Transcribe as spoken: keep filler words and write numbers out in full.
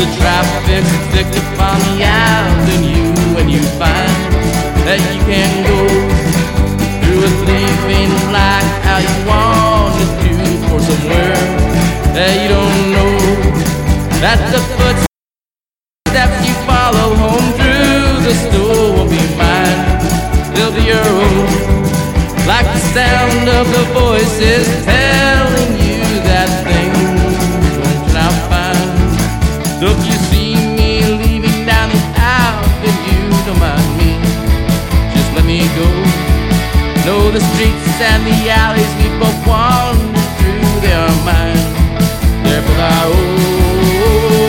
the traffic's thick upon the avenue, and you find that you can go through a sleeping like how you wanted to, for somewhere that you don't know. That's the footsteps you follow home through the store will be mine, they'll be your own, like the sound of the voices telling you that things won't turn out fine. So if you see me leaving down the avenue, don't mind me, just let me go. Know the streets and the alleys we both wander through, they are mine, they're for our old.